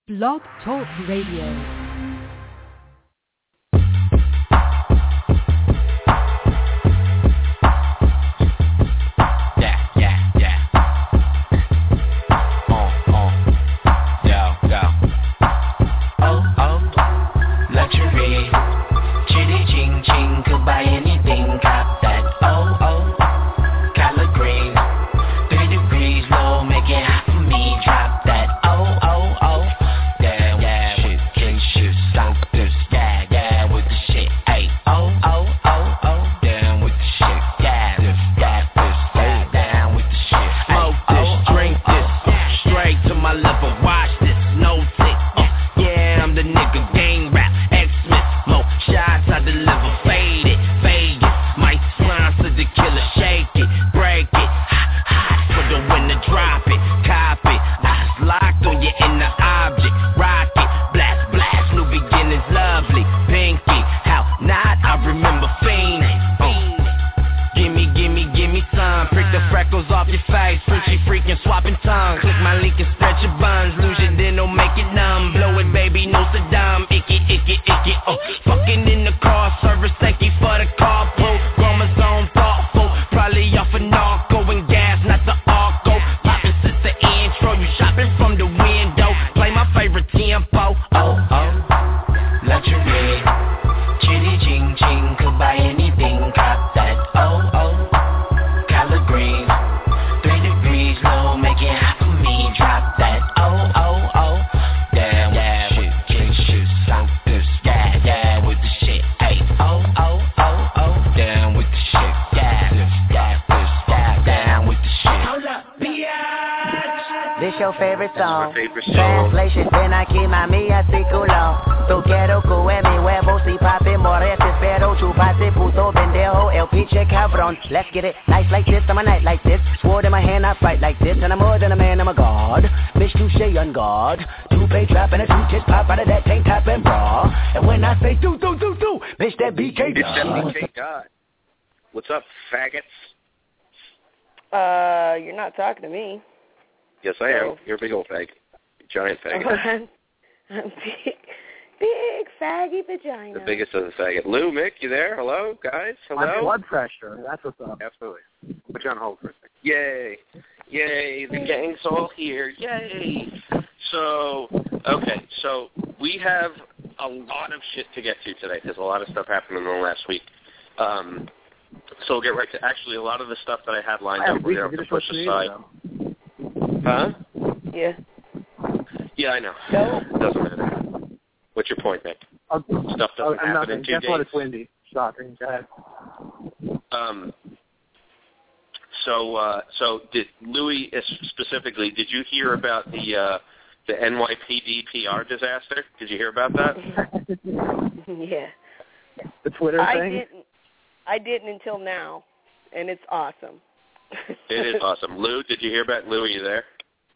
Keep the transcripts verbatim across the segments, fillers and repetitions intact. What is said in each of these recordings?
Blog Talk Radio. Let's get it nice like this, I'm a night like this. Sword in my hand, I fight like this. And I'm more than a man, I'm a god. Bitch, touche on guard. Two-pay trap and a two-tits pop out of that tank top and bra. And when I say do, do, do, do, bitch, that B K Bitch, that B K God. What's up, faggots? Uh, you're not talking to me. Yes, I am. You're a big old fag. Giant faggot. I'm big. Big faggy vagina. The biggest of the faggot. Lou, Mick, you there? Hello, guys? Hello? My blood pressure. That's what's up. Absolutely. Put you on hold for a second. Yay. Yay. The gang's all here. Yay. So, okay. So, we have a lot of shit to get to today because a lot of stuff happened in the last week. Um, so, we'll get right to actually a lot of the stuff that I had lined I up. We're going to have to push aside. Huh? Yeah. Yeah, I know. No. Doesn't matter. What's your point, Nick? Oh, Stuff doesn't oh, happen nothing. in two Guess days. what? It's windy. Shocking. Go ahead. Um. So, uh, so did Louis specifically? Did you hear about the uh, the N Y P D P R disaster? Did you hear about that? Yeah. The Twitter I thing. didn't. I didn't until now, and it's awesome. It is awesome. Lou, did you hear about Louis? You there?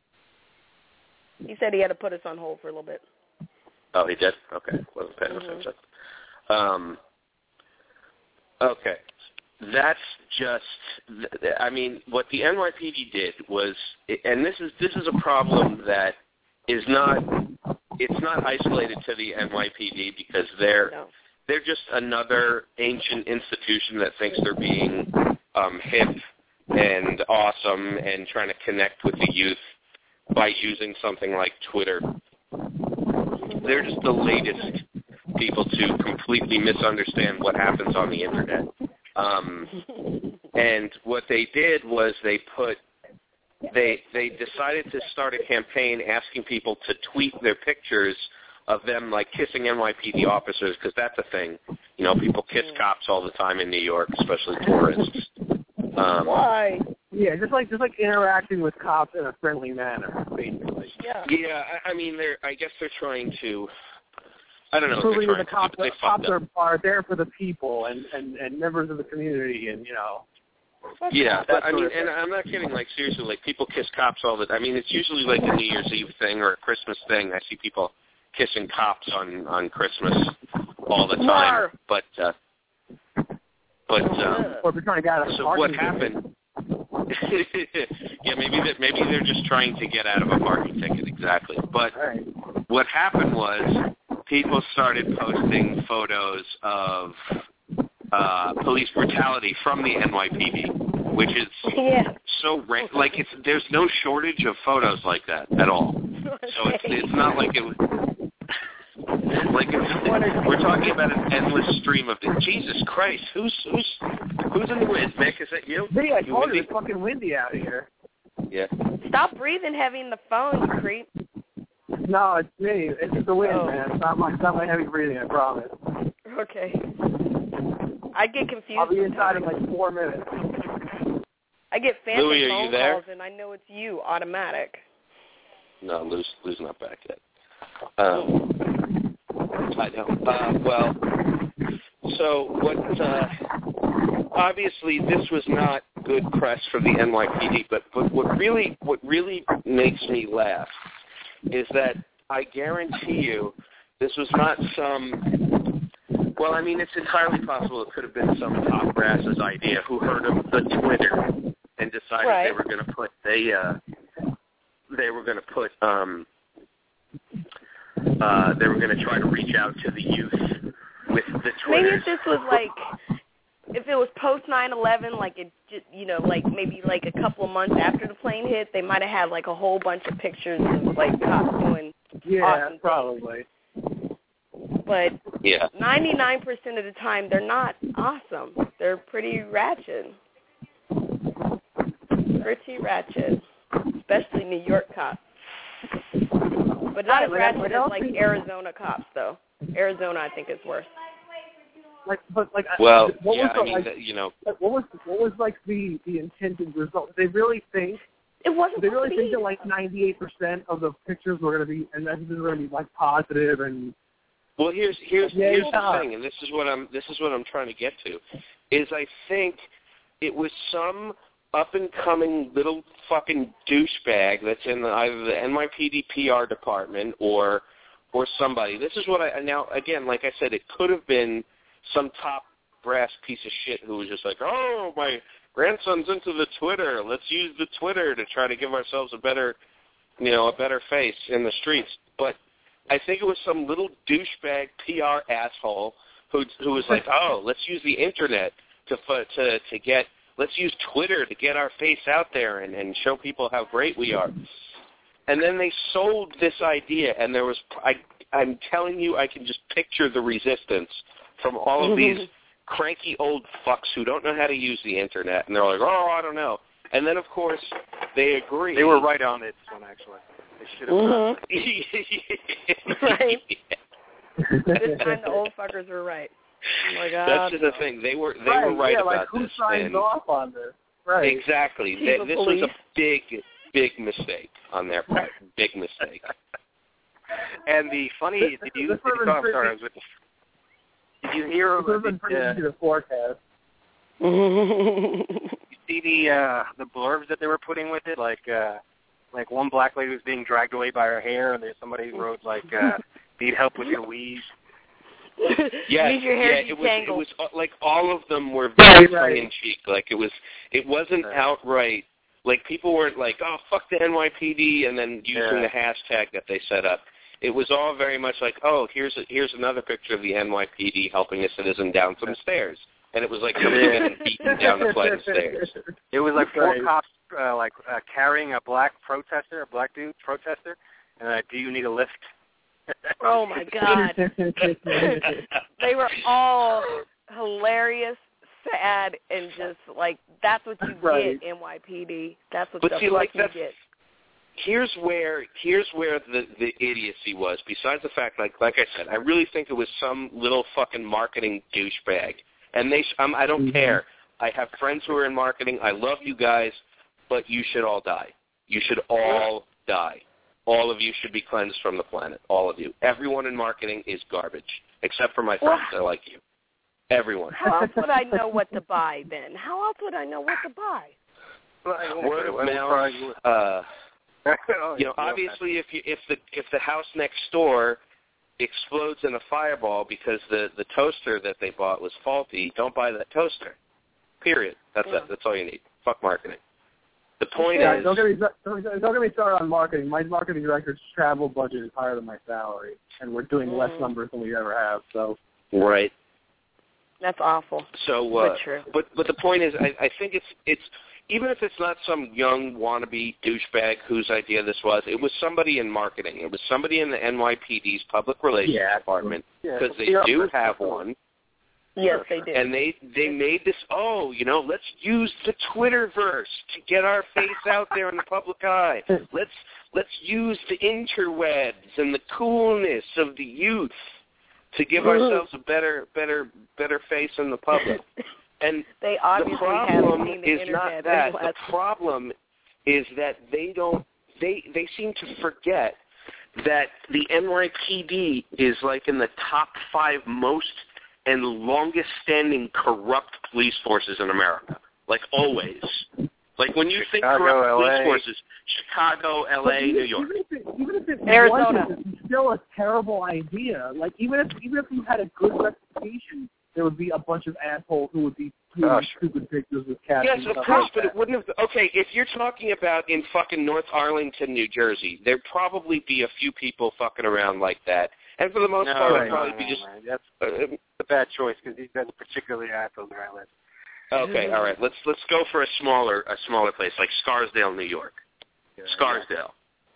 He said he had to put us on hold for a little bit. Oh, he did? Okay. Wasn't paying Mm-hmm. attention. Um, okay. That's just, I mean, what the N Y P D did was, and this is this is a problem that is not, it's not isolated to the N Y P D because they're, no. they're just another ancient institution that thinks they're being um, hip and awesome and trying to connect with the youth by using something like Twitter. They're just the latest people to completely misunderstand what happens on the Internet. Um, and what they did was they put, they they decided to start a campaign asking people to tweet their pictures of them, like, kissing N Y P D officers, because that's a thing. You know, people kiss cops all the time in New York, especially tourists. Um, Why? Yeah, just like just like interacting with cops in a friendly manner, basically. Yeah. Yeah, I, I mean, they're. I guess they're trying to. I don't know. Proving What that they're the trying cops, to do, the cops are, are there for the people and, and, and members of the community, and you know. Yeah, but I mean, sort of and I'm not kidding. Like, seriously, like, people kiss cops all the time. I mean, it's usually like a New Year's Eve thing or a Christmas thing. I see people kissing cops on, on Christmas all the time. Mar. But, uh, but, um, or if you're trying to get out of so parking what happened? yeah, maybe that maybe they're just trying to get out of a parking ticket, exactly. But Right. what happened was people started posting photos of uh, police brutality from the N Y P D, which is yeah. so ra- like it's there's no shortage of photos like that at all. Okay. So it's it's not like it was like it's, we're talking about an endless stream of Jesus Christ. Who's who's who's in the wind, Mick? Is that you? Me, I You told you windy? it's fucking windy out here. Yeah. Stop breathing heavy in the phone, you creep. No, it's me. It's the wind, Oh. man. It's not my, it's not my heavy breathing, I promise. Okay. I get confused. I'll be inside in sometimes. like four minutes. I get phantom Louis, are you phone there? calls, and I know it's you, automatic. No, Lou's, Lou's not back yet. Um, I know. Uh, well, so what? Uh, obviously, this was not good press for the N Y P D. But, but what really, what really makes me laugh is that I guarantee you, this was not some. Well, I mean, it's entirely possible it could have been some top brass's idea who heard of the Twitter and decided Right. they were going to put they uh, they were going to put um, uh, they were going to try to reach out to the youth with the Maybe Twitter. if this was like, if it was post nine eleven, like it, just, you know, like maybe like a couple of months after the plane hit, they might have had like a whole bunch of pictures of like cops doing Yeah, awesome probably. things. But Yeah. ninety-nine percent of the time, they're not awesome. They're pretty ratchet. Pretty ratchet, especially New York cops. But not as Right, like, ratchet like, as like also- Arizona cops, though. Arizona, I think, is worse. Like, but like, I- Well, what yeah, was the, I mean, like, that, you know, like, what was what was like the the intended result? They really think It wasn't. they really supposed to think be. that like ninety-eight percent of the pictures were going to be and messages were going to be like positive and well, here's here's Yeah, here's yeah. the thing, and this is what I'm this is what I'm trying to get to, is I think it was some up and coming little fucking douchebag that's in the, either the N Y P D P R department or or somebody. This is what I now again, like I said, it could have been some top brass piece of shit who was just like, oh, my grandson's into the Twitter. Let's use the Twitter to try to give ourselves a better, you know, a better face in the streets. But I think it was some little douchebag P R asshole who who was like, oh, let's use the internet to to to get, let's use Twitter to get our face out there and, and show people how great we are. And then they sold this idea, and there was, I, I'm telling you, I can just picture the resistance from all of these cranky old fucks who don't know how to use the internet, and they're like, oh, I don't know. And then, of course, they agree. They were right on this one, actually. They should have. Mm-hmm. Right. This time the old fuckers were right. Oh my God. That's just the thing. They were they right, were right yeah, about like who this. signs and off on this? Right. Exactly. Chief They, of this police. was a big, big mistake on their part. Big mistake. And the funny, This- did you, this did you, would've oh, been sorry, I pretty- was with, did you hear, It would have been did, pretty uh, easy to forecast. you see the, uh, the blurbs that they were putting with it? Like, uh, like one black lady was being dragged away by her hair, and there's somebody wrote, like, uh, need help with your weave. Yes, Leave your hair yeah, it was, it detangled. was uh, like all of them were very Right, right. tongue in cheek. Like it was, it wasn't Right. outright. Like people weren't like, oh fuck the N Y P D, and then using Yeah. the hashtag that they set up. It was all very much like, oh, here's a, here's another picture of the N Y P D helping a citizen down some stairs, and it was like somebody Yeah. getting beaten down the flight of stairs. It was like four Right. cops, uh, like, uh, carrying a black protester, a black dude protester, and uh, do you need a lift? Oh my God. They were all hilarious, sad, and just like that's what you Right. get, N Y P D. That's what But the see, fuck like, you that's- get. Here's where here's where the the idiocy was. Besides the fact, like like I said, I really think it was some little fucking marketing douchebag. And they, um, I don't Mhm. care. I have friends who are in marketing. I love you guys, but you should all die. You should all die. All of you should be cleansed from the planet. All of you. Everyone in marketing is garbage, except for my friends. I like you. Everyone. How else would I know what to buy then? How else would I know what to buy? Word of mouth. Uh, you know, obviously, if you if the if the house next door explodes in a fireball because the the toaster that they bought was faulty, don't buy that toaster. Period. That's Yeah. it. That's all you need. Fuck marketing. The point yeah, is... Don't get, me, don't, don't get me started on marketing. My marketing director's travel budget is higher than my salary, and we're doing mm. less numbers than we ever have. So Right. That's awful. So, uh, but true. But, but the point is, I, I think it's it's... Even if it's not some young wannabe douchebag whose idea this was, it was somebody in marketing. It was somebody in the N Y P D's public relations yeah. department, because yeah. they do have one. Yes, they do. And they they made this, oh, you know, let's use the Twitterverse to get our face out there in the public eye. Let's let's use the interwebs and the coolness of the youth to give ourselves a better better better face in the public. And they obviously the problem haven't seen the is not that. The problem is that they don't. They they seem to forget that the N Y P D is like in the top five most and longest-standing corrupt police forces in America. Like always. Like when you think Chicago, corrupt L A. police forces, Chicago, L A, even, New York. Even if it, even if it Arizona. wasn't, it's still a terrible idea. Like even if even if you had a good reputation, there would be a bunch of assholes who would be doing oh, stupid pictures with cats. Yes, and of stuff course, like but that. it wouldn't have. Okay, if you're talking about in fucking North Arlington, New Jersey, there'd probably be a few people fucking around like that, and for the most no, part, right, it'd probably no, be no, just. no, that's Uh, a bad choice because these guys are particularly assholes where I live. okay, all right. Let's let's go for a smaller a smaller place like Scarsdale, New York. Yeah, Scarsdale.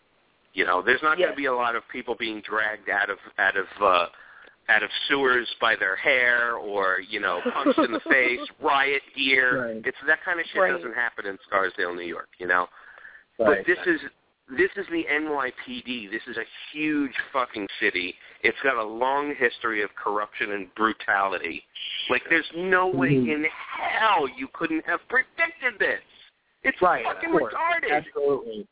You know, there's not Yes. going to be a lot of people being dragged out of out of uh, out of sewers by their hair or you know punched in the face, riot gear. Right. It's that kind of shit Right. doesn't happen in Scarsdale, New York. You know. Right. But this is this is the N Y P D. This is a huge fucking city. It's got a long history of corruption and brutality. Like, there's no way Mm-hmm. in hell you couldn't have predicted this. It's Right, fucking of course. retarded. Absolutely.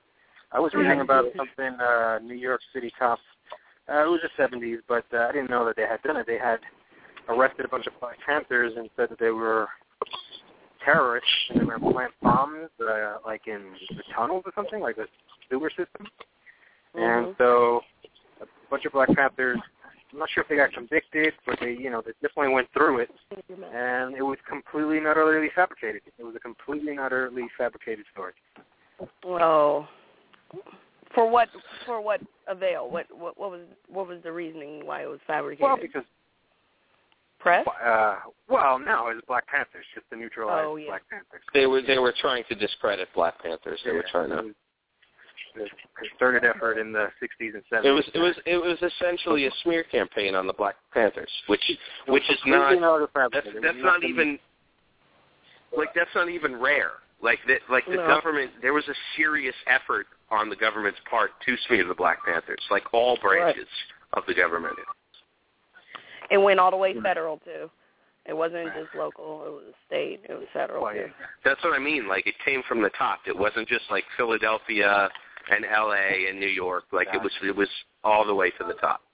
I was reading about something, uh, New York City cops. Uh, it was the seventies, but uh, I didn't know that they had done it. They had arrested a bunch of Black Panthers and said that they were terrorists and they were plant bombs, uh, like in the tunnels or something, like the sewer system. Mm-hmm. And so a bunch of Black Panthers, I'm not sure if they got convicted, but they, you know, they definitely went through it. And it was completely and utterly fabricated. It was a completely and utterly fabricated story. Oh. For what for what avail? What what what was what was the reasoning why it was fabricated? Well, because press? Uh, well, no, it was Black Panthers, just to neutralize Oh, yeah. Black Panthers. They were they were trying to discredit Black Panthers. They yeah, were trying it to. was a concerted effort in the sixties and seventies. It was it was it was essentially a smear campaign on the Black Panthers, which which is not that's that's not even like that's not even rare. Like that, like the No. government, there was a serious effort on the government's part to smear the Black Panthers, like all branches Right. of the government. It went all the way federal too. It wasn't just local. It was state. It was federal Well, too. yeah. That's what I mean. Like it came from the top. It wasn't just like Philadelphia and L A and New York. Like it was it was all the way to the top.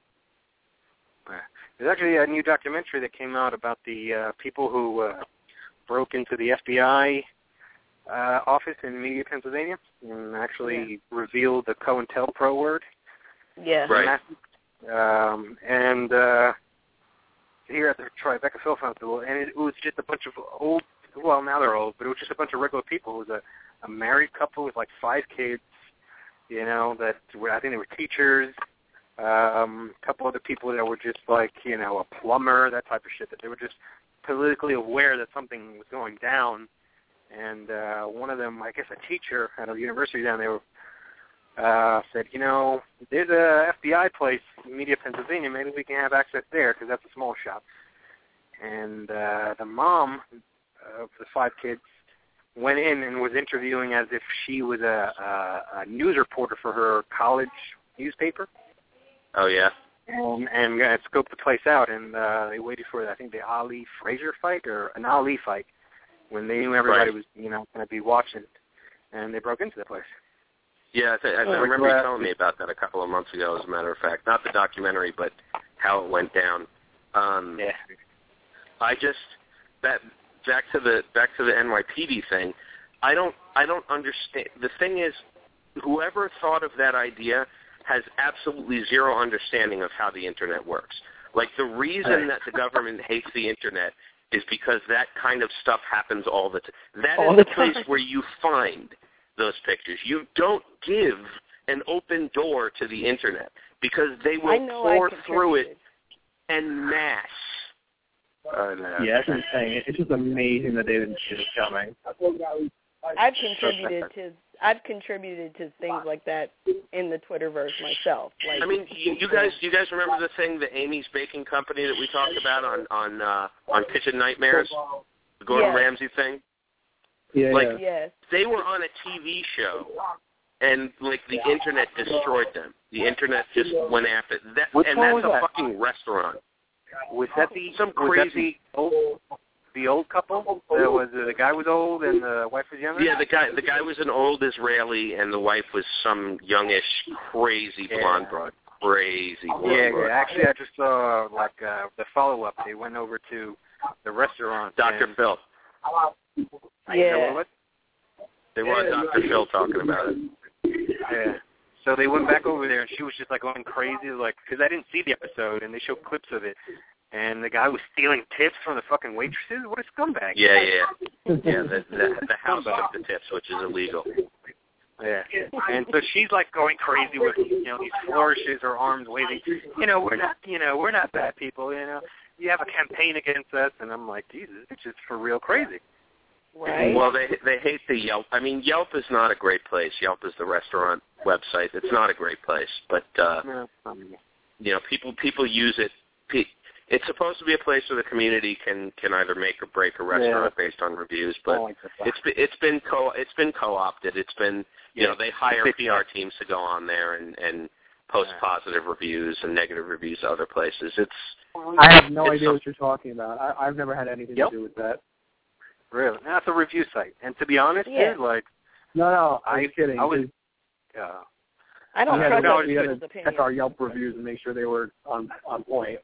There's actually a new documentary that came out about the uh, people who uh, broke into the F B I uh, office in Media, Pennsylvania, and actually yeah. revealed the COINTELPRO word. Yeah. Right. Um, and uh, here at the Tribeca Film Festival, and it, it was just a bunch of old, well, now they're old, but it was just a bunch of regular people. It was a, a married couple with like five kids, you know, that were, I think they were teachers, um, a couple other people that were just like, you know, a plumber, that type of shit, that they were just politically aware that something was going down. And uh, one of them, I guess a teacher at a university down there, uh, said, you know, there's a F B I place in Media, Pennsylvania. Maybe we can have access there because that's a small shop. And uh, the mom of the five kids went in and was interviewing as if she was a, a, a news reporter for her college newspaper. Oh, yeah? And, and uh, scoped the place out, and uh, they waited for, I think, the Ali Frazier fight or an Ali fight when they knew everybody right. was, you know, going to be watching, and they broke into the place. Yeah, I, th- I, th- I remember you telling me about that a couple of months ago, as a matter of fact. Not the documentary, but how it went down. Um, yeah. I just that back to the back to the N Y P D thing. I don't I don't understand. The thing is, whoever thought of that idea has absolutely zero understanding of how the internet works. Like the reason that the government hates the internet is because that kind of stuff happens all the time. That all is the time. place where you find those pictures. You don't give an open door to the internet because they will I know pour I through it en masse. Uh, no. Yeah, that's insane. It's just amazing that they didn't see it coming. I've contributed to I've contributed to things like that in the Twitterverse myself. Like, I mean, you, you guys, you guys remember the thing, the Amy's Baking Company that we talked about on on uh, on Kitchen Nightmares, the Gordon yes. Ramsay thing? Yeah, Like, yeah. yes. they were on a T V show, and like the internet destroyed them. The internet just went after that, Which and one that's was a that? fucking restaurant. Was that the Some was that crazy. the old, the old couple? That was uh, the guy was old and the wife was younger. Yeah, the guy the guy was an old Israeli, and the wife was some youngish, crazy Yeah. blonde broad. Crazy blonde Yeah, broad. yeah. Actually, I just saw like uh, the follow up. They went over to the restaurant. Doctor and, Phil. Is that Yeah. what it was? They were on Doctor Phil talking about it. Yeah. So they went back over there, and she was just like going crazy, like because I didn't see the episode, and they showed clips of it, and the guy was stealing tips from the fucking waitresses. What a scumbag! Yeah, yeah, yeah. The, the, the house took the tips, which is illegal. Yeah. And so she's like going crazy with you know these flourishes, her arms waving. You know, we're not, you know, we're not bad people. You know, you have a campaign against us, and I'm like, Jesus, it's just for real crazy. Right. Well, they they hate the Yelp. I mean, Yelp is not a great place. Yelp is the restaurant website. It's not a great place, but uh, No, um, you know, people people use it. Pe- It's supposed to be a place where the community can, can either make or break a restaurant Yeah. based on reviews, I but don't like that. it's been, it's been co it's been co-opted. It's been you Yeah. know they hire It's- P R teams to go on there and, and post Yeah. positive reviews and negative reviews to other places. It's I have no It's idea some- what you're talking about. I, I've never had anything Yep. to do with that. Really, that's a review site. And to be honest, Yeah. dude, like, No, no, I'm I- kidding. I was- We uh, I don't had trust to, other we had people's to opinions. check our Yelp reviews and make sure they were on on point.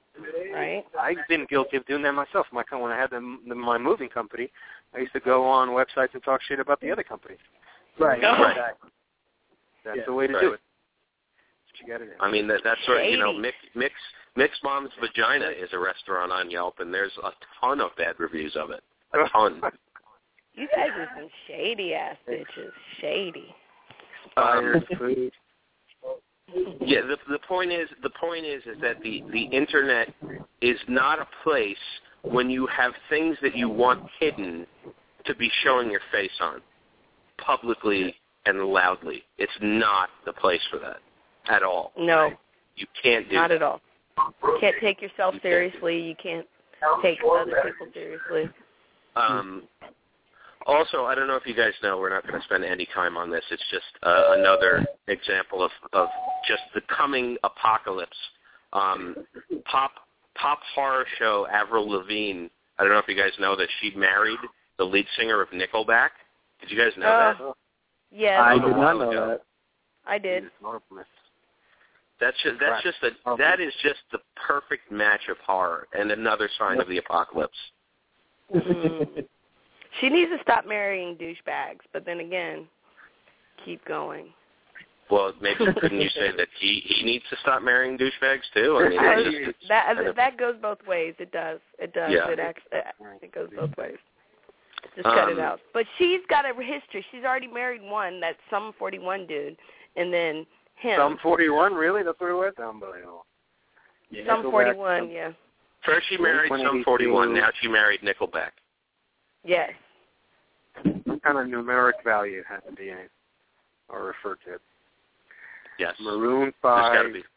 Right. I've been guilty of doing that myself. My com- when I had the, the, my moving company, I used to go on websites and talk shit about the other companies. Right. Oh. Exactly. That's Yeah. the way to Right. do it. That's what you got to do. I mean that that's sort of you know Shady. mix mix mix mom's vagina is a restaurant on Yelp, and there's a ton of bad reviews of it. A ton. You guys are some shady ass bitches. Shady. Um, food. Yeah, the the point is the point is is that the, the internet is not a place when you have things that you want hidden to be showing your face on publicly and loudly. It's not the place for that at all. No, You can't do not that. at all. You can't take yourself You can't. seriously. You can't take other people seriously. Um, also, I don't know if you guys know, we're not going to spend any time on this. It's just uh, another example of, of just the coming apocalypse. Um, pop pop horror show Avril Lavigne. I don't know if you guys know that she married the lead singer of Nickelback. Did you guys know Uh, that? Yeah, I a did not while know ago. that. I did. That's just that's Right. just a that is just the perfect match of horror and another sign of the apocalypse. Mm. She needs to stop marrying douchebags, but then again, keep going. Well, maybe couldn't you say that he, he needs to stop marrying douchebags too? I mean, I- it's just, it's that kind of- that goes both ways. It does. It does. Yeah. It acts, it goes both ways. Just cut it Um, out. But she's got a history. She's already married one, that some forty-one dude, and then him. Some forty-one, really? That's what it was? Unbelievable. Yeah, some Nickelback, forty-one, um, yeah. First she married Blink some forty-one, now she married Nickelback. Yes. What kind of numeric value has to be in it or referred to? Yes. Maroon There's five. got to be.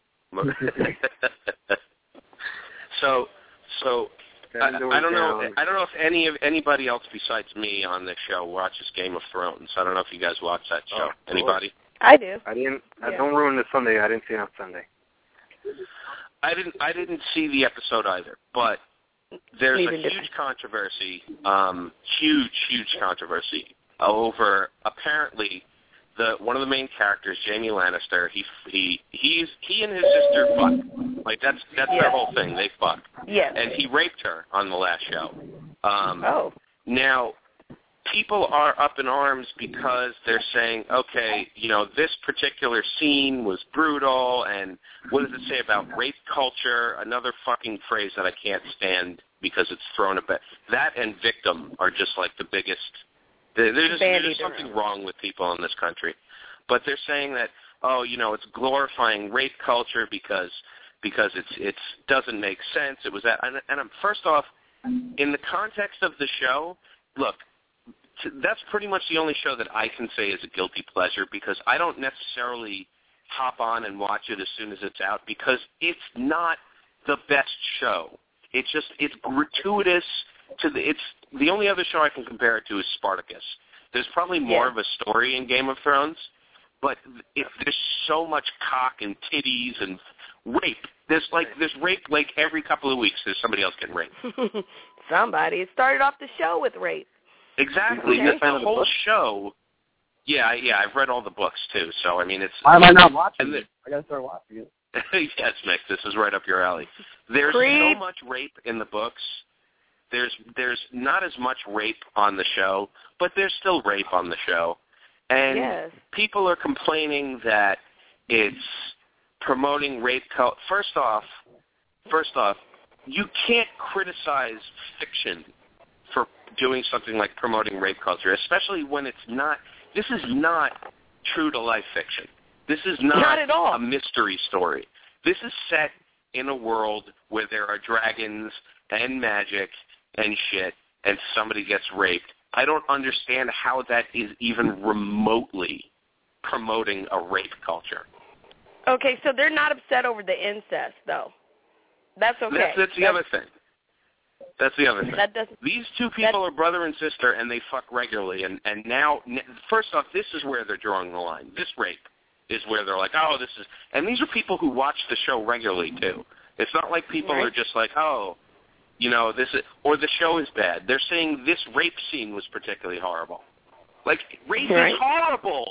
so, so I, Seven doors I don't know. down. I don't know if any of anybody else besides me on this show watches Game of Thrones. I don't know if you guys watch that show. Oh, Anybody? I do. I didn't. I Yeah. don't ruin the Sunday. I didn't see it on Sunday. I didn't. I didn't see the episode either, but there's Neither a did huge controversy, um, huge, huge controversy over apparently the one of the main characters, Jaime Lannister. He he he's he and his sister fuck. Like that's that's Yeah. their whole thing. They fuck, Yes. and he raped her on the last show. Um, Oh. Now, people are up in arms because they're saying, okay, you know, this particular scene was brutal, and what does it say about rape culture? Another fucking phrase that I can't stand because it's thrown about. That and victim are just like the biggest There, there's, there's something wrong with people in this country. But they're saying that, oh, you know, it's glorifying rape culture because because it's it's doesn't make sense. It was that, and, and I'm, first off, in the context of the show, look, t- that's pretty much the only show that I can say is a guilty pleasure because I don't necessarily hop on and watch it as soon as it's out because it's not the best show. It's just it's gratuitous to the it's the only other show I can compare it to is Spartacus. There's probably more yeah. of a story in Game of Thrones, but it, there's so much cock and titties and rape. There's like there's rape like every couple of weeks. There's somebody else getting raped. Somebody. It started off the show with rape. Exactly. Okay. The, the whole show. Yeah, yeah. I've read all the books too. So I mean, it's. Why am I not watching the, it? I gotta start watching it. Yes, Mick. This is right up your alley. There's Creep. so much rape in the books. There's there's not as much rape on the show, but there's still rape on the show. And yes. people are complaining that it's promoting rape culture. First off, first off, you can't criticize fiction for doing something like promoting rape culture, especially when it's not. This is not true to life fiction. This is not, not at all. a mystery story. This is set in a world where there are dragons and magic and shit, and somebody gets raped. I don't understand how that is even remotely promoting a rape culture. Okay, so they're not upset over the incest, though. That's okay. That's, that's the that's, other thing. That's the other thing. That doesn't, These two people are brother and sister, and they fuck regularly. And, and now, first off, this is where they're drawing the line. This rape is where they're like, oh, this is... And these are people who watch the show regularly, too. It's not like people right. are just like, oh... You know, this is, or the show is bad. They're saying this rape scene was particularly horrible. Like, rape right. is horrible.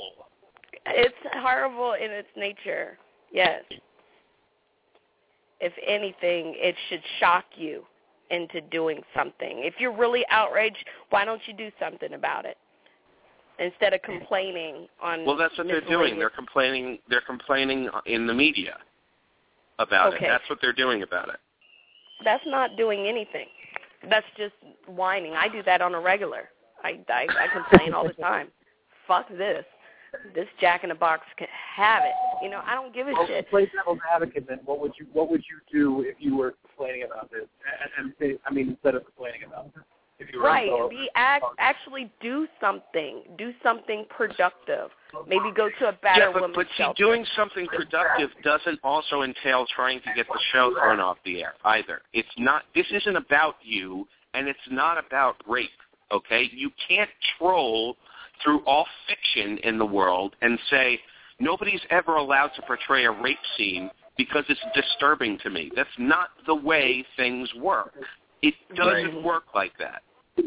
It's horrible in its nature, yes. If anything, it should shock you into doing something. If you're really outraged, why don't you do something about it instead of complaining on Well, that's what they're doing. They're complaining, they're complaining in the media about okay. it. That's what they're doing about it. That's not doing anything. That's just whining. I do that on a regular. I, I, I complain all the time. Fuck this. This Jack in the Box can have it. You know, I don't give a well, shit. To play devil's advocate, then what would you what would you do if you were complaining about this? And, and I mean, instead of complaining about this, if you were right. so, Be act, actually do something. Do something productive. Maybe go to a battered yeah, but, women's but see, shelter. doing something productive doesn't also entail trying to get the show thrown off the air either. It's not. This isn't about you, and it's not about rape. Okay, you can't troll through all fiction in the world and say nobody's ever allowed to portray a rape scene because it's disturbing to me. That's not the way things work. It doesn't work like that.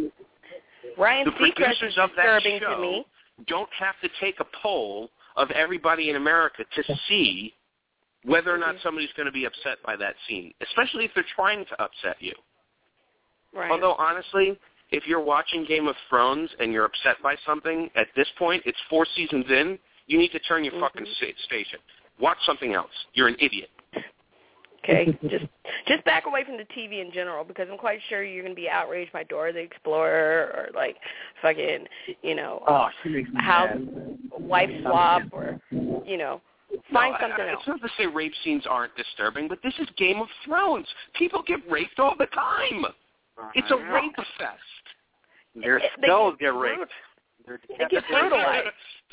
Ryan the Seacrest producers is of that disturbing show to me. don't have to take a poll of everybody in America to see whether or not somebody's going to be upset by that scene, especially if they're trying to upset you. Right. Although, honestly, if you're watching Game of Thrones and you're upset by something, at this point, it's four seasons in, you need to turn your mm-hmm. fucking station. Watch something else. You're an idiot. Okay, just just back away from the T V in general, because I'm quite sure you're going to be outraged by Dora the Explorer or, like, fucking, you know, oh, she makes me house, mad. wife swap or, you know, find no, something I, else. It's not to say rape scenes aren't disturbing, but this is Game of Thrones. People get raped all the time. It's a rape fest. Their skulls get raped. They're they get brutalized.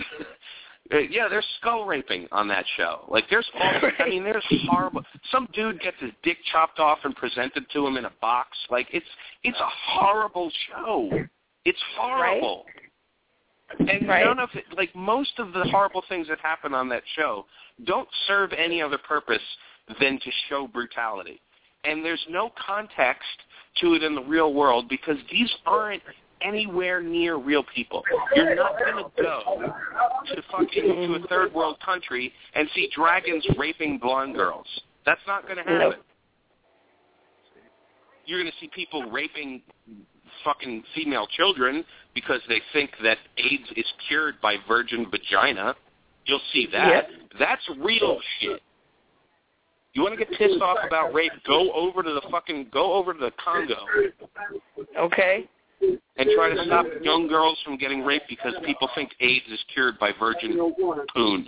Yeah, there's skull raping on that show. Like, there's all, I mean, there's horrible. Some dude gets his dick chopped off and presented to him in a box. Like, it's it's a horrible show. It's horrible. Right? And right. none of it, like, most of the horrible things that happen on that show don't serve any other purpose than to show brutality. And there's no context to it in the real world because these aren't anywhere near real people. You're not going to go to fucking to a third world country and see dragons raping blonde girls. That's not going to happen. Nope. You're going to see people raping fucking female children because they think that AIDS is cured by virgin vagina. You'll see that. Yep. That's real shit. You want to get pissed off about rape, go over to the fucking, go over to the Congo. Okay. and try to stop young girls from getting raped because people think AIDS is cured by virgin poon.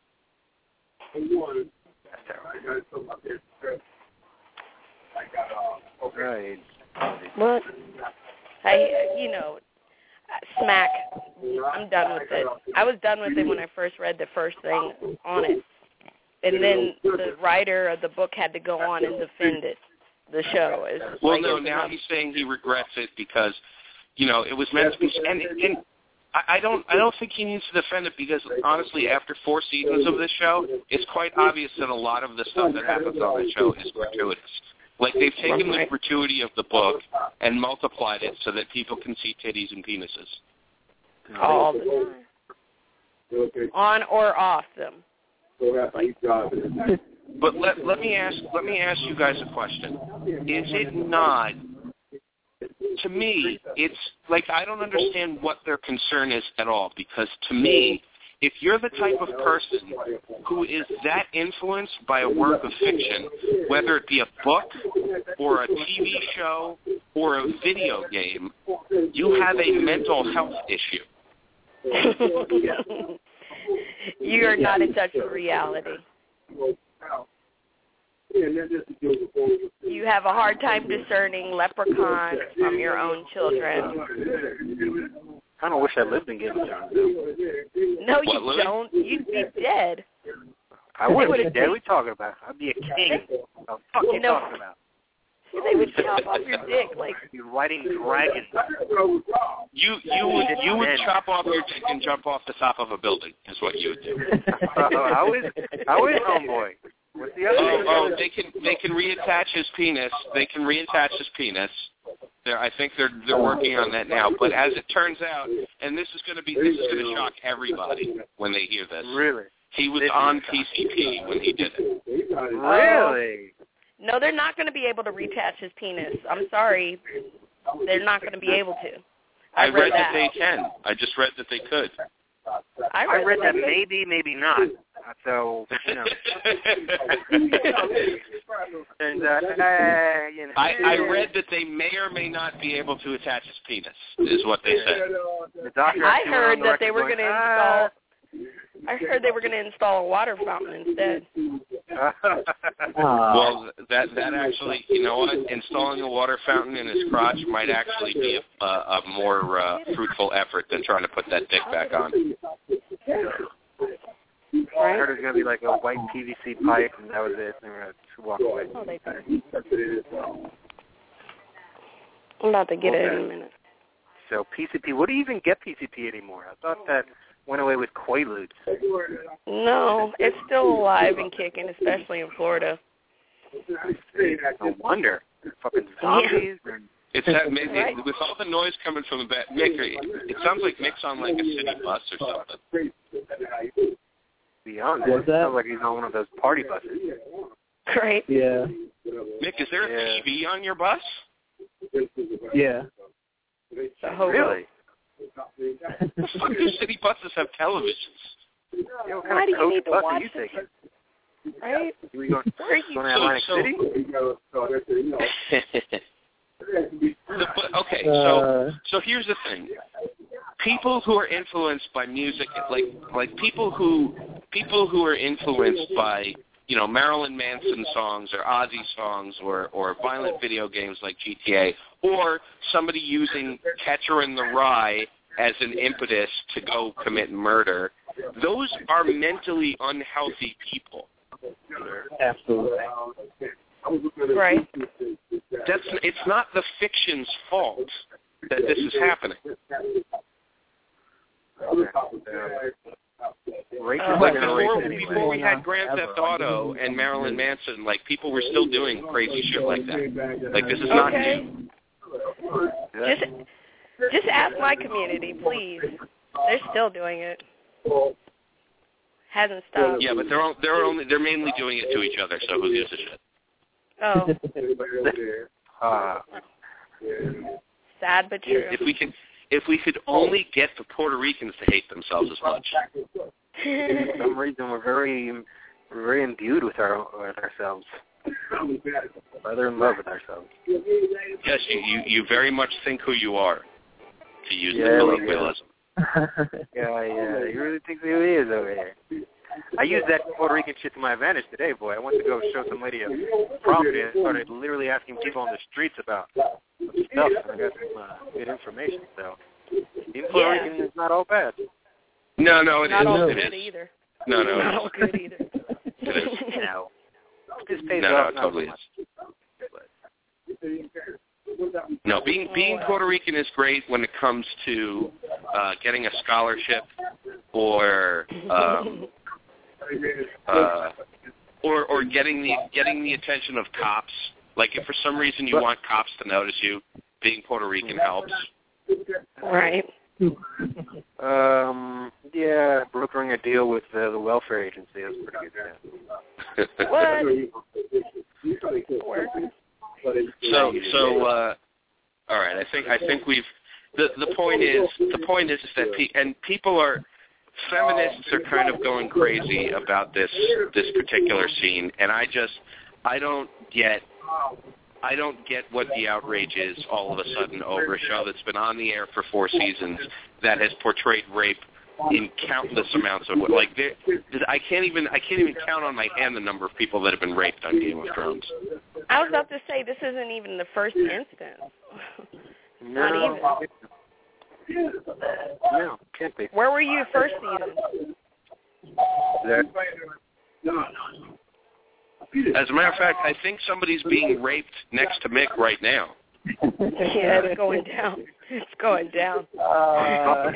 Right. What? I, you know, smack. I'm done with it. I was done with it when I first read the first thing on it. And then the writer of the book had to go on and defend it, the show. Is well, like, no, now he's saying he regrets it because, you know, it was meant to be. And, and I don't I don't think he needs to defend it because, honestly, after four seasons of this show, it's quite obvious that a lot of the stuff that happens on the show is gratuitous. Like, they've taken the gratuity of the book and multiplied it so that people can see titties and penises. All the time. On or off them. But let let me ask let me ask you guys a question. Is it not, to me, it's like I don't understand what their concern is at all, because to me, if you're the type of person who is that influenced by a work of fiction, whether it be a book or a T V show or a video game, you have a mental health issue. You are not in touch with reality. You have a hard time discerning leprechauns from your own children. I kind of wish I lived in Game of Thrones. No, you what, don't. You'd be dead. I wouldn't be dead. What are you talking about? I'd be a king. What the fuck are you No. talking about? They would chop off your dick, like You're riding dragons. You you would you would chop off your dick and jump off the top of a building is what you would do. uh, how is how is homeboy? What's the other? Oh, oh, they can they can reattach his penis. They can reattach his penis. They're, I think they're they're working on that now. But as it turns out, and this is going to be this is going to shock everybody when they hear this. Really? He was on P C P when he did it. Really? no, they're not going to be able to reattach his penis. I'm sorry, they're not going to be able to. I, I read, read that. that they can. I just read that they could. I I read, read that they could. maybe, maybe not. So, you know. and, uh, uh, you know. I, I read that they may or may not be able to attach his penis, is what they said. The doctor I actually went on heard the that they record were going to going, install. I heard they were going to install a water fountain instead. Well, that that actually, you know what? Installing a water fountain in his crotch might actually be a, a, a more uh, fruitful effort than trying to put that dick back on. I heard it was going to be like a white P V C pipe, and that was it. And they were going to walk away. Oh, they did. I'm about to get it in a minute. So P C P, what do you even get P C P anymore? I thought that went away with Quaaludes. No, it's still alive and kicking, especially in Florida. No wonder. Fucking zombies. And It's that Right. it, with all the noise coming from the back. Mick, it sounds like Mick's on like a city bus or something. beyond that, What's it that? sounds like he's on one of those party buses. Great. Yeah. Mick, is there a Yeah. T V on your bus? Yeah. The hobo. Really? The fuck do city buses have televisions? Yeah, what Why kind do of you coach need to bus are watch you this? taking? Right? You going, Where are you? going to Atlantic So- City? The- but, okay, Uh, so so here's the thing: people who are influenced by music, like like people who people who are influenced by you know Marilyn Manson songs or Ozzy songs or or violent video games like G T A, or somebody using Catcher in the Rye as an impetus to go commit murder. Those are mentally unhealthy people. Absolutely. Right. That's it's not the fiction's fault that this is happening. Race Uh, is Like like a before, race anyway. before we had Grand Theft Auto and Marilyn Manson, like people were still doing crazy shit like that. Like this is not Okay. new. Just, just ask my community, please. They're still doing it. Hasn't stopped. Yeah, but they're on, they're only they're mainly doing it to each other. So who gives a shit? Oh, Uh, sad but true. If we could, if we could only get the Puerto Ricans to hate themselves as much. for some reason, we're very, we're very imbued with our with ourselves. Rather in love with ourselves. Yes, you, you you very much think who you are. to use Yeah, the colloquialism. Yeah, yeah, he really thinks who he is over here. I used that Puerto Rican shit to my advantage today, boy. I went to go show some lady a property and started literally asking people on the streets about some stuff, and I got some uh, good information. So, being Puerto Yeah. Rican is not all bad. No, no, it Not is. all It good is. either. No, no, Not it all is. good either. It is. No. This pays No, no, off it not totally so is. much. No, being being Puerto Rican is great when it comes to uh, getting a scholarship or um, uh, or or getting the getting the attention of cops. Like if for some reason you want cops to notice you, being Puerto Rican helps. Right. Um, yeah, brokering a deal with uh, the welfare agency is pretty good. Yeah. What? Work. So so uh, all right. I think I think we've the the point is the point is that pe- and people are feminists are kind of going crazy about this this particular scene, and I just I don't get I don't get what the outrage is all of a sudden over a show that's been on the air for four seasons that has portrayed rape in countless amounts of like there, I can't even I can't even count on my hand the number of people that have been raped on Game of Thrones. I was about to say this isn't even the first instance. Not No. even. No, can't be. Where were you first season? There. As a matter of fact, I think somebody's being raped next to Mick right now. Yeah, it's going down. It's going down. Uh,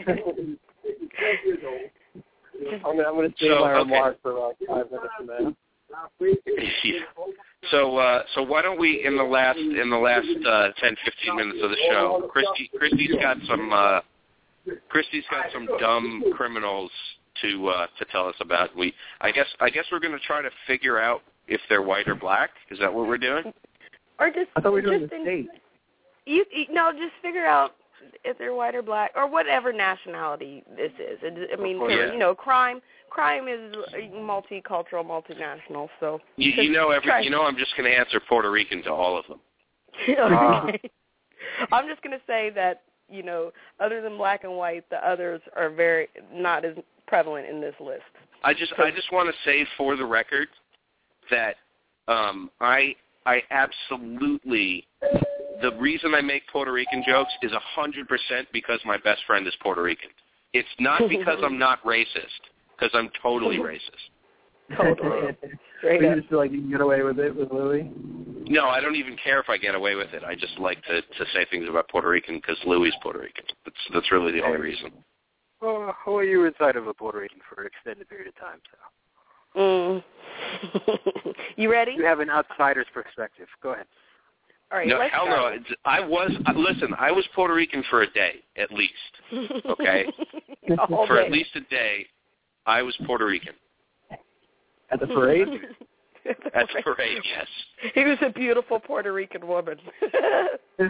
I'm gonna, I'm gonna save So, my okay. remarks for about five minutes from now. Yeah. So uh, so why don't we in the last in the last uh, ten, fifteen minutes of the show, Christy Christy's got some uh, Christy's got some dumb criminals to uh, to tell us about. We I guess I guess we're going to try to figure out if they're white or black. Is that what we're doing? Or just I thought we were doing just the in, state. You, you no, just figure out if they're white or black or whatever nationality this is. It, I mean, Yeah. you know, crime crime is multicultural, multinational. So You, you know every try. you know I'm just going to answer Puerto Rican to all of them. Okay. I'm just going to say that, you know, other than black and white, the others are very not as prevalent in this list. I just I just want to say for the record that um, I I absolutely the reason I make Puerto Rican jokes is a hundred percent because my best friend is Puerto Rican. It's not because I'm not racist, because I'm totally racist. Totally. Straight You up. just feel like you can get away with it with Louis? No, I don't even care if I get away with it. I just like to, to say things about Puerto Rican because Louis is Puerto Rican. That's that's really the only reason. Well, well, you were inside of a Puerto Rican for an extended period of time, so. Mm. You ready? You have an outsider's perspective. Go ahead. All right. No, let's hell no. start. It's- I was uh, listen. I was Puerto Rican for a day at least. Okay, All for day. at least a day, I was Puerto Rican At the parade? at the parade. Yes. He was a beautiful Puerto Rican woman. Do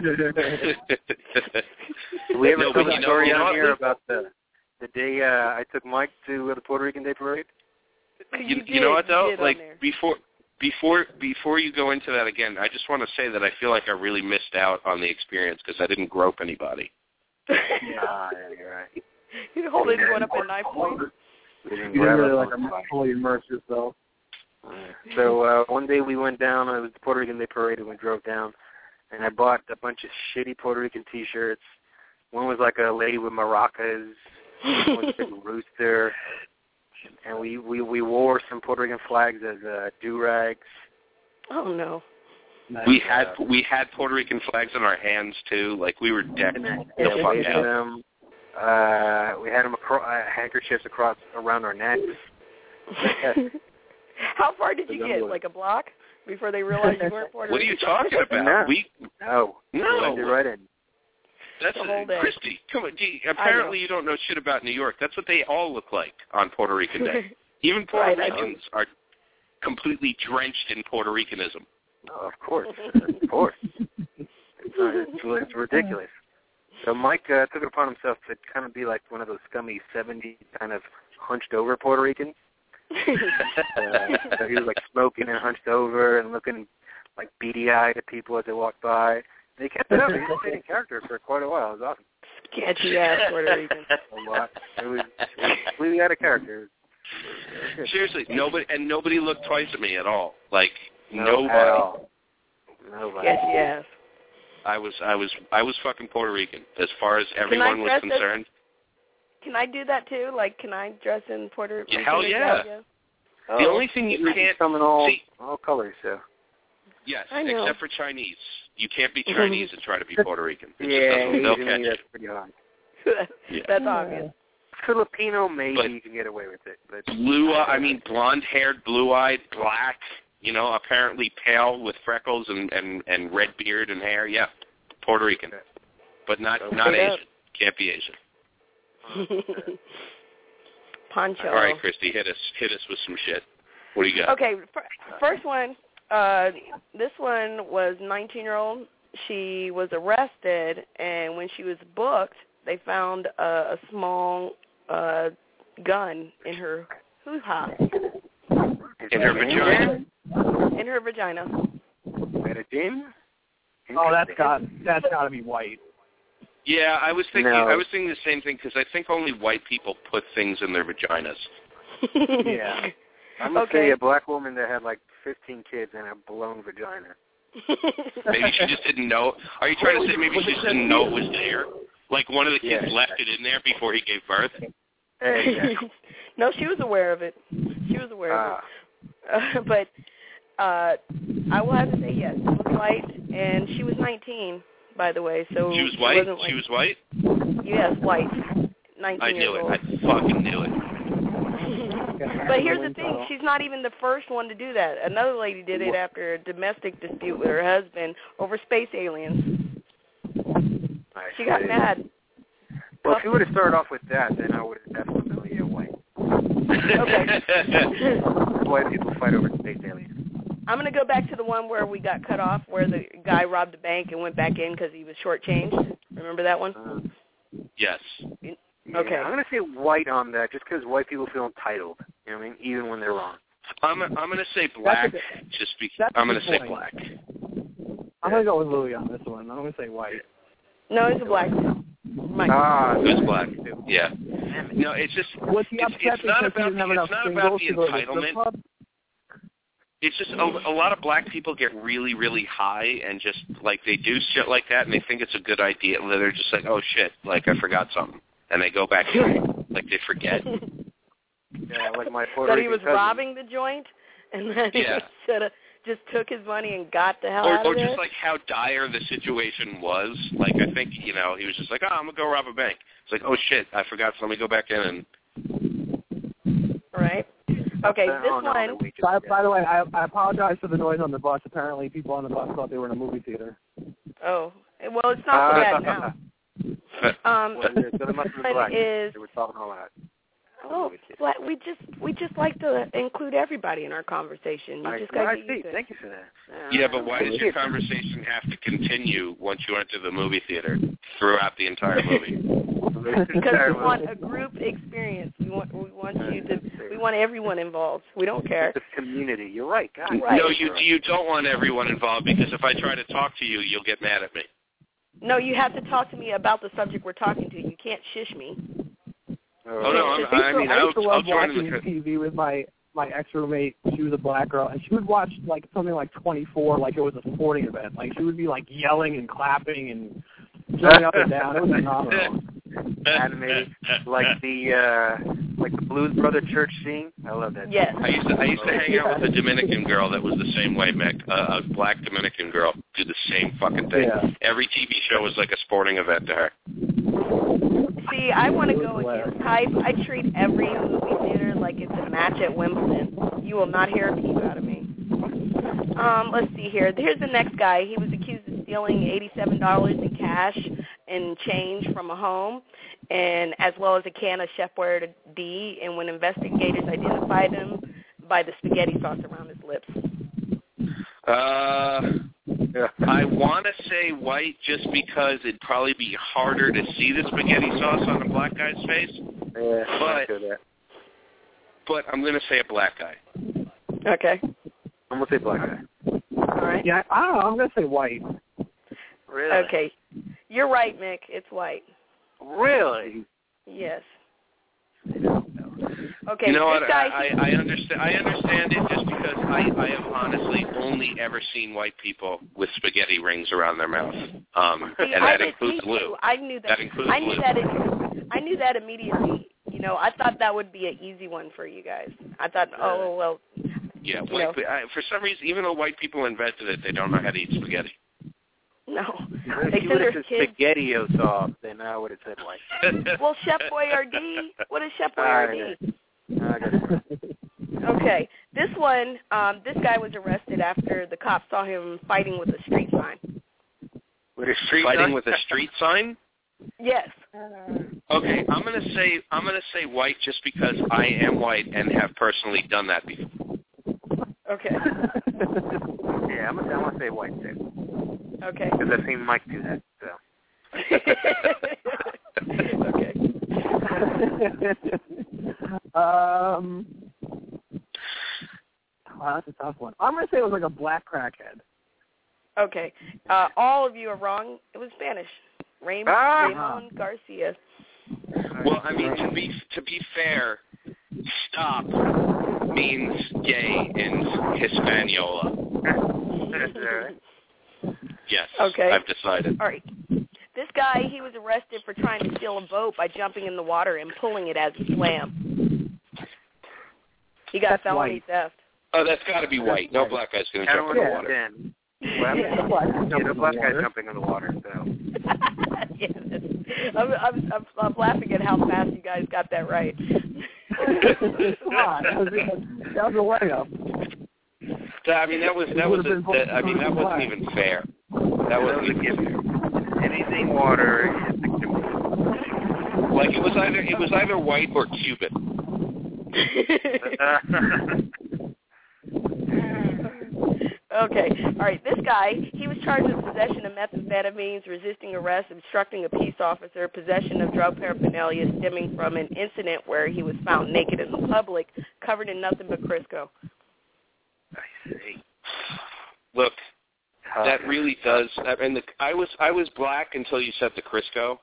we ever No, tell but the you know- story you know on what, here Lou? about the the day uh, I took Mike to uh, the Puerto Rican Day Parade? You, did, you know what though? did on Like there. before, before, before you go into that again, I just want to say that I feel like I really missed out on the experience because I didn't grope anybody. Ah, yeah, you're right. You holding one up at knife point? We didn't You grab didn't really us like on the fly. fully immerse yourself. So uh, one day we went down. It was the Puerto Rican Day Parade, and we drove down. And I bought a bunch of shitty Puerto Rican T-shirts. One was like a lady with maracas. One was a big rooster. And we, we, we wore some Puerto Rican flags as uh, do-rags. Oh no. We had we had Puerto Rican flags in our hands too. Like we were decked the Yeah, we fuck waved out. them. Uh, we had them acro- uh, handkerchiefs across around our necks. How far did you get? Like a block before they realized you weren't Puerto What are you Rican? talking about? No. We No. no. Blended right in. That's The whole day. Christy. Come on, gee, apparently you don't know shit about New York. That's what they all look like on Puerto Rican Day. Even Puerto Right, I know. Ricans are completely drenched in Puerto Ricanism. Oh, of course. Of course. It's, uh, it's, it's ridiculous. So Mike uh, took it upon himself to kind of be like one of those scummy seventies kind of hunched over Puerto Ricans. Uh, so he was like smoking and hunched over and looking like beady-eyed at people as they walked by. And he kept it up. He stayed in character for quite a while. It was awesome. Catchy ass Puerto Rican. A lot. It was, it was completely out of character. Seriously, nobody and nobody looked twice at me at all. Like No, nobody. at all. Nobody. Catchy ass. I was I was I was fucking Puerto Rican as far as everyone was dress concerned. As, can I do that too? Like, can I dress in Puerto Rican? Yeah, hell yeah. Oh. The only thing you can't come in all see, all colors, so. yes, I know. except for Chinese. You can't be Chinese and try to be Puerto Rican. It Yeah, just doesn't, they'll Asian, catch that's pretty hard. Yeah. That's obvious. Filipino, maybe But- you can get away with it, but Blue, I mean, blonde-haired, blue-eyed, black. You know, apparently pale with freckles and and and red beard and hair. Yeah, Puerto Rican, but not not Straight up. Asian. Can't be Asian. Poncho. All right, Christy, hit us hit us with some shit. What do you got? Okay, f- first one. Uh, this one was nineteen-year-old. She was arrested, and when she was booked, they found a, a small uh, gun in her hoo-ha. In her vagina. In her vagina. Medellin? Oh, that's got that's got to be white. Yeah, I was thinking. No. I was thinking the same thing because I think only white people put things in their vaginas. Yeah. I'm going to Okay. say a black woman that had like fifteen kids and a blown vagina. Maybe she just didn't know. Are you trying to say maybe she just didn't know it was there? Like one of the kids Yeah. left it in there before he gave birth? Exactly. No, she was aware of it. She was aware of Ah. it. Uh, but uh, I will have to say yes. It was white, and she was nineteen, by the way. So She was white? wasn't like, She was white? Yes, white. nineteen I knew years it. old. I fucking knew it. But here's the thing, she's not even the first one to do that. Another lady did it after a domestic dispute with her husband over space aliens. I She got see. mad. Well, if you would have started off with that, then I would have definitely a white. Okay. White people fight over space aliens. I'm going to go back to the one where we got cut off, where the guy robbed a bank and went back in because he was shortchanged. Remember that one? Uh, Yes. yeah, Okay. I'm going to say white on that just because white people feel entitled. You know what I mean? Even when they're wrong. I'm I'm going to say black. That's Just be, that's a I'm going good to say point. black. I'm gonna go with Louis on this one. I'm gonna say white. No, he's a black. Mike. Ah, It's black. Yeah. No, it's just Was he it's, upset it's not because he about didn't have the, enough it's not singles about the to go to the strip entitlement. club? It's just a, a lot of black people get really, really high and just like they do shit like that, and they think it's a good idea. They're just like, oh shit, like I forgot something, and they go back in, like they forget. Yeah, like my Puerto That he Rican was cousin. robbing the joint, and then Yeah. he should have just took his money and got the hell Or, out or of there. just like how dire the situation was. Like I think you know he was just like, oh, I'm gonna go rob a bank. It's like, oh shit, I forgot. So let me go back in and. All right. Okay, Oh, this no, one. no, we just- By, by the way, I, I apologize for the noise on the bus. Apparently, people on the bus thought they were in a movie theater. Oh, well, it's not so bad now. Um, Well, yeah, so they must have been black. one is They were talking all that. oh, black, we just we just like to include everybody in our conversation. You I, just well, got I to see. use it. Thank you for that. Yeah, but why does your conversation have to continue once you enter the movie theater throughout the entire movie? Because we want a group experience. We want we want you to we want everyone involved. We don't care. The community. You're right. God. Right. No, you you don't want everyone involved because if I try to talk to you, you'll get mad at me. No, you have to talk to me about the subject we're talking to. You can't shish me. Oh no, I'm, I I used mean to, I I'll, used to I'll love join watching in the. T V with my my ex roommate. She was a black girl, and she would watch like something like twenty-four, like it was a sporting event. Like she would be like yelling and clapping and jumping up and down. It was phenomenal. Animated, like the uh, like the Blues Brother church scene. I love that. Yes. I used to I used to hang out with a Dominican girl that was the same way, Mick. Uh, a black Dominican girl did the same fucking thing. Yeah. Every T V show was like a sporting event to her. See, I want to It was go hilarious. against type. I treat every movie theater like it's a match at Wimbledon. You will not hear a peep out of me. Um, let's see here. Here's the next guy. He was accused of stealing eighty-seven dollars in cash and change from a home, and as well as a can of Chef Boyardee. And when investigators identified him by the spaghetti sauce around his lips. Uh, I want to say white just because it'd probably be harder to see the spaghetti sauce on a black guy's face. Yeah, But- I feel that. But I'm going to say a black guy. Okay. I'm gonna say black guy. All right. Yeah, I don't know. I'm gonna say white. Really? Okay. You're right, Mick. It's white. Really? Yes. Okay, You know this what? guy, I, I, I understand. I understand it just because I, I have honestly only ever seen white people with spaghetti rings around their mouth, um, see, and I that did, includes me Lou. too. I knew that. That includes I knew Lou. that. It, I knew that immediately. You know, I thought that would be an easy one for you guys. I thought, oh well. Yeah, you white, know. I, for some reason, even though white people invented it, they don't know how to eat spaghetti. No, If they you send would their have said kids. SpaghettiO sauce, then I would have said white. Well, Chef Boyardee. What is Chef All Boyardee? right. I got it. Okay, this one, um, this guy was arrested after the cops saw him fighting with a street sign. With a street Fighting sign? with a street sign? Yes. Okay, I'm gonna say I'm gonna say white just because I am white and have personally done that before. Okay. Yeah, I'm gonna, I'm gonna say white too. Okay. Because I've seen Mike do that. So. Okay. um, wow, that's a tough one. I'm gonna say it was like a black crackhead. Okay. Uh, all of you are wrong. It was Spanish. Raymond, Ah! Ramon Garcia. Well, I mean, to be to be fair, stop means gay in Hispaniola. Yes, Okay. I've decided. All right. This guy, he was arrested for trying to steal a boat by jumping in the water and pulling it as he swam. He got That's felony white. theft. Oh, that's got to be white. No black guy's going to I jump don't in the water. understand. Well, Yeah, the black guy yeah, jumping the in black the guy water. jumping in the water, so. Yes. I'm, I'm, I'm, I'm laughing at how fast you guys got that right. Come on, that was, that was a layup. I mean, that was that was a, that, I mean that wasn't even fair. That wasn't even fair. Anything water is acceptable. Like it was either it was either white or Cuban. Okay. All right. This guy, he was charged with possession of methamphetamines, resisting arrest, obstructing a peace officer, possession of drug paraphernalia stemming from an incident where he was found naked in the public, covered in nothing but Crisco. I see. Look, that really does. I mean, the, I was I was black until you said the Crisco.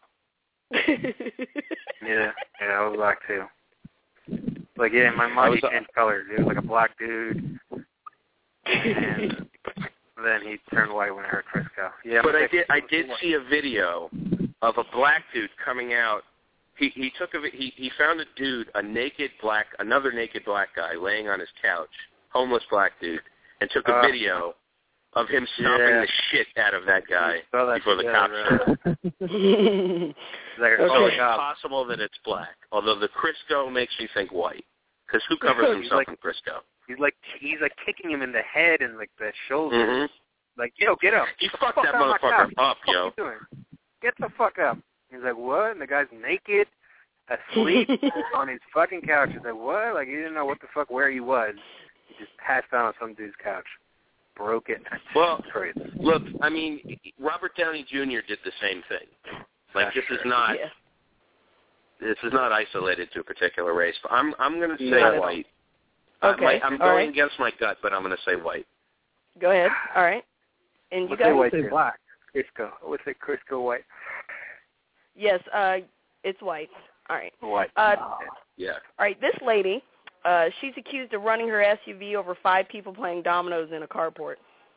Yeah, yeah, I was black too. Like, yeah, my mom, he changed colors. He was like a black dude, and then he turned white when I heard Crisco. Yeah, but I did I did see a video of a black dude coming out. He he took a he he found a dude, a naked black, another naked black guy laying on his couch, homeless black dude, and took a uh, video of him stomping yeah. the shit out of that guy that before the shit, cops right? showed. Like, So oh, it's God. possible that it's black, although the Crisco makes me think white, because who covers He's himself like- in Crisco? He's like he's like kicking him in the head and like the shoulders. Mm-hmm. Like, yo, get up. He Get the fucked fuck that out of my motherfucker couch. up, What yo. are you doing? Get the fuck up. He's like, what? And the guy's naked, asleep on his fucking couch. He's like, what? Like, he didn't know what the fuck where he was. He just passed out on some dude's couch. Broke it. Well, Crazy. look, I mean, Robert Downey Junior did the same thing. Like, this is not Yeah. this is not isolated to a particular race. But I'm I'm going to say Not at all. white. Okay. Uh, my, I'm All going right. against my gut, but I'm going to say white. Go ahead. All right. And you Let's say guys? white Say too. black. Crisco. I would say Crisco white. Yes. Uh, it's white. All right. White. Uh, Yeah. all right. This lady, uh, she's accused of running her S U V over five people playing dominoes in a carport.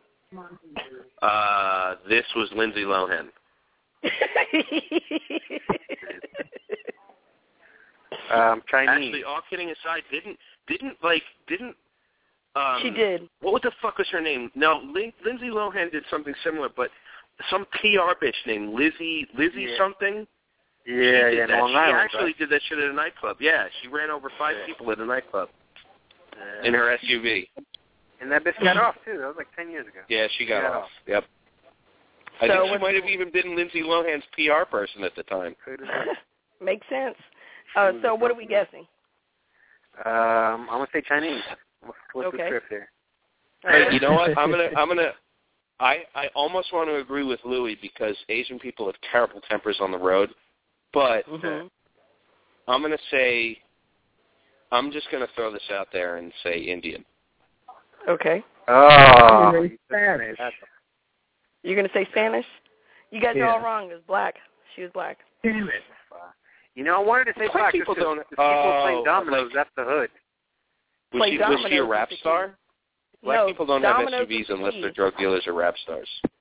Uh, this was Lindsay Lohan. Um, Chinese. Actually, all kidding aside, didn't didn't like didn't. Um, She did. What the fuck was her name? No, Lin- Lindsay Lohan did something similar, but some P R bitch named Lizzie Lizzie Yeah. something. yeah, she did yeah, that. Long She Island. actually right? did that shit at a nightclub. Yeah, she ran over five Yeah. people at a nightclub Yeah. in her S U V. And that bitch got off, too. That was like ten years ago. Yeah, she got Yeah. off. Yep. I So think she what's- might have even been Lindsay Lohan's P R person at the time. Could've been. Makes sense. Uh, so what are we guessing? Um, I'm gonna say Chinese. What's, what's Okay. the script here? Hey, you know what? I'm gonna, I'm gonna, I, I almost want to agree with Louis because Asian people have terrible tempers on the road, but Mhm. I'm gonna say, I'm just gonna throw this out there and say Indian. Okay. Oh, You're Spanish. You're gonna say Spanish? You guys are Yeah. all wrong. It was black. She was black. Damn it. You know, I wanted to say Black black. people just 'cause don't- the people oh, playing dominoes, like- that's the hood. Was Play she, was she a dominoes rap with the star? Black no, people don't have dominoes S U Vs with the unless keys. they're drug dealers or rap stars.